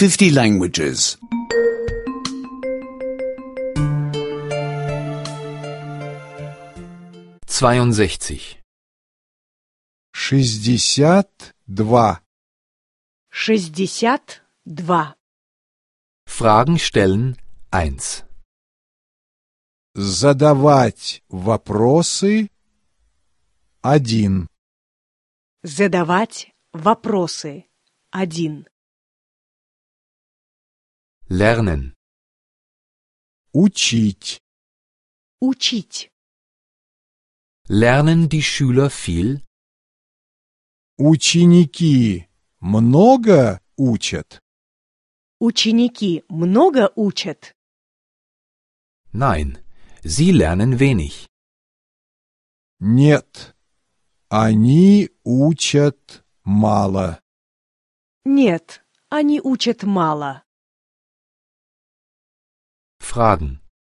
50 languages. 62. 62. 62. Fragen stellen 1. Задавать вопросы 1. Задавать вопросы 1. Lernen. Учить. Учить. Lernen die Schüler viel? Ученики много учат? Ученики много учат? Nein, sie lernen wenig. Нет, они учат мало. Нет, они учат мало. Fragen.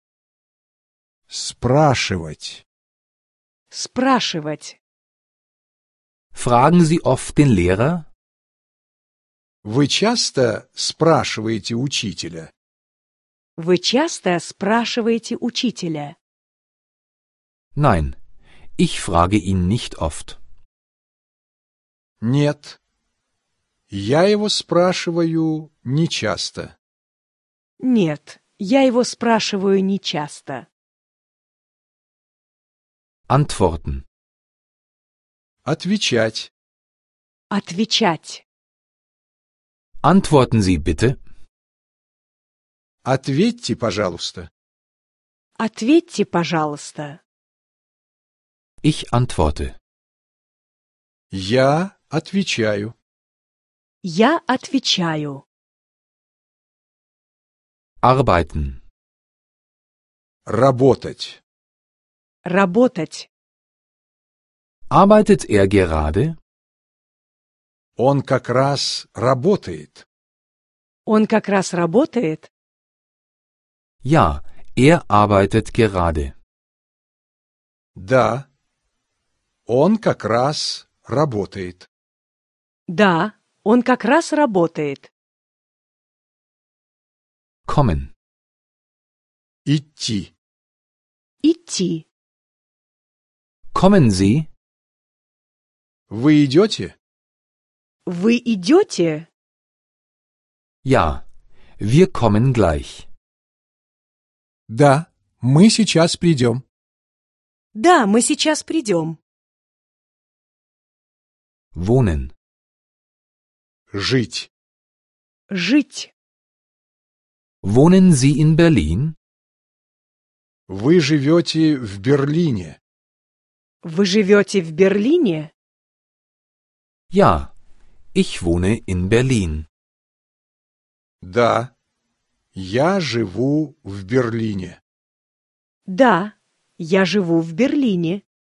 Спрашивать. Спрашивать. Fragen Sie oft den Lehrer? Вы часто спрашиваете учителя? Вы часто спрашиваете учителя? Nein, ich frage ihn nicht oft. Нет. Я его спрашиваю нечасто. Нет, я его спрашиваю нечасто. Antworten. Отвечать. Отвечать. Antworten Sie bitte. Ответьте, пожалуйста. Ответьте, пожалуйста. Ich antworte. Я отвечаю. Я отвечаю. Arbeiten. Работать. Работать. Arbeitet er gerade? Он как раз работает. Он как раз работает? Ja, er arbeitet gerade. Да. Он как раз работает. Да, он как раз работает. Kommen. Идти. Идти. Kommen Sie? Вы идете? Вы идете? Ja, wir kommen gleich. Да, мы сейчас придем. Да, мы сейчас придем. Wohnen. Жить. Жить. Wohnen Sie in Berlin? Вы живете в Берлине. Вы живете в Берлине? Ja, ich wohne in Berlin. Да, я живу в Берлине. Да, я живу в Берлине.